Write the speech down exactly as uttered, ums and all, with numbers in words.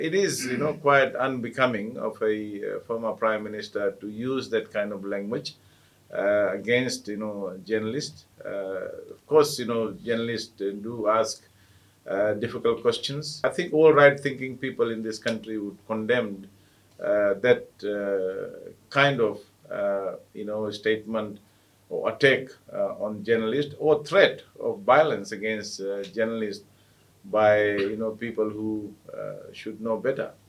It is, you know, quite unbecoming of a uh, former prime minister to use that kind of language uh, against, you know, journalists. Uh, of course, you know, journalists uh, do ask uh, difficult questions. I think all right-thinking people in this country would condemn uh, that uh, kind of, uh, you know, statement or attack uh, on journalists or threat of violence against uh, journalists by, you know, people who uh, should know better.